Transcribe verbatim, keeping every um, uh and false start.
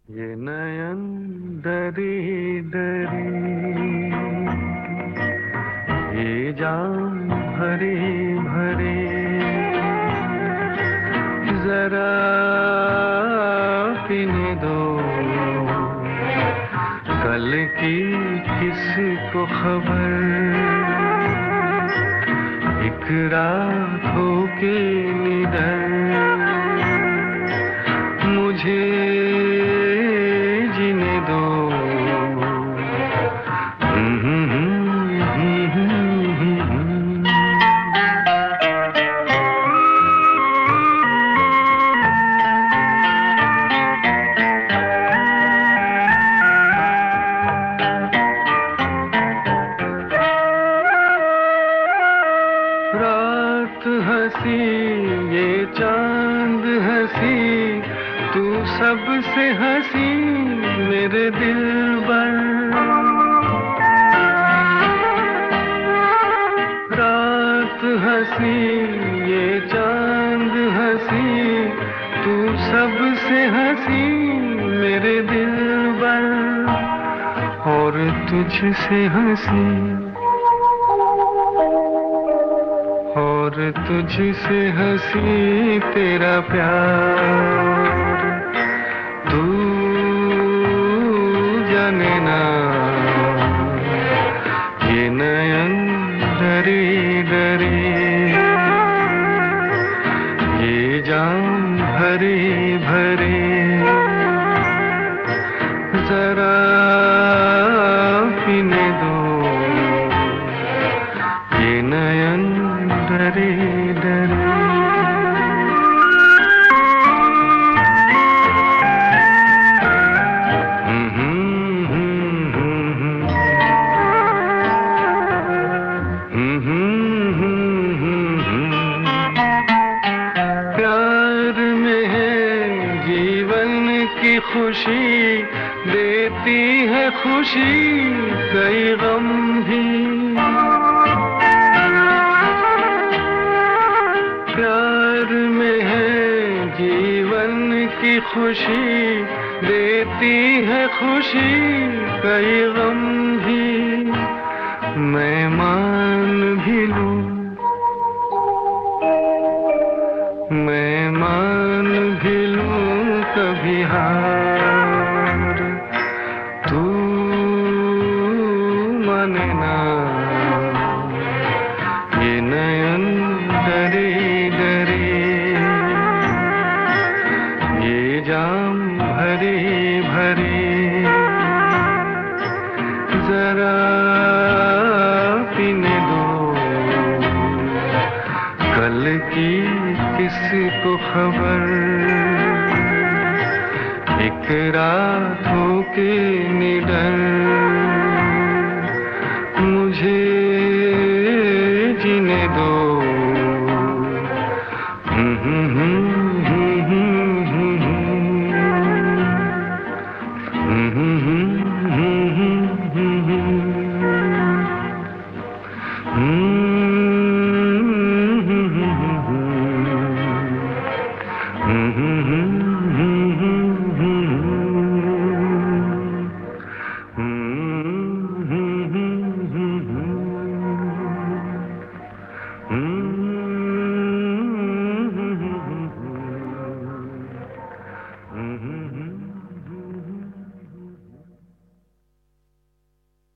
ये नयन दरी दरी, ये जाम भरे भरे, जरा पीने दो कल की किसको खबर। एक रात हो के निडर मुझे जीने दो। रात हंसी ये चांद हंसी, तू सबसे हंसी मेरे दिल पर। रात हंसी ये चांद हंसी, तू सबसे हंसी मेरे दिल पर। और तुझसे हंसी और तुझसे हंसी तेरा प्यार। तू जाने ना ये नयन डरे डरे, ये जाम भरे भरे, जरा पीने दो ये नयन डरे डरे। प्यार में है जीवन की खुशी, देती है खुशी कई गम भी। प्यार में है जीवन की खुशी, देती है खुशी कई गम भी। मैं मान भी लूं, मैं मान भी लूं कभी हार, तू माने ना ये नयन डरे डरे, ये जाम भरे भरे, जरा पीने दो कल की किसको खबर। एक रात हो के निडर मुझे जीने दो। Mm-hmm.